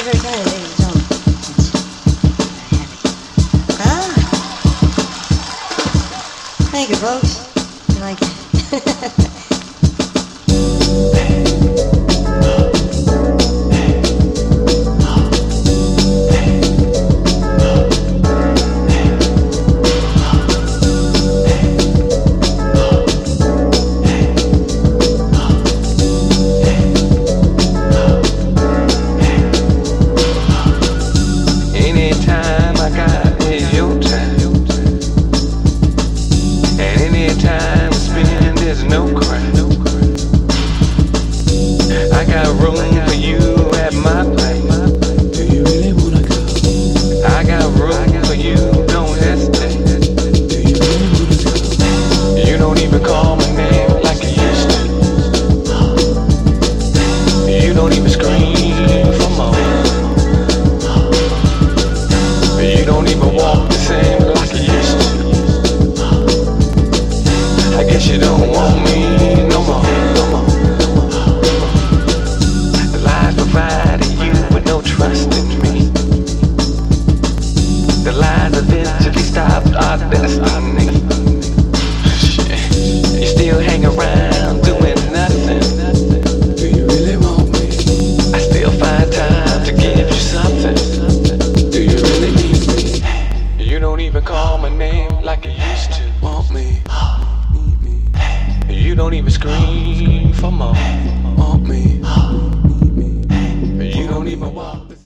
very kind, ladies and gentlemen. Ah! Thank you, folks. I like it. Don't even scream for more. You don't even walk the same like you used to. I guess you don't want me no more. The lies provided you with no trust in me. The lies eventually stopped our destiny. Shit. You still hang around doing nothing. Even call my name like you used to. Want me? Need me? You don't even scream for more. Want me? Need me? You don't even walk.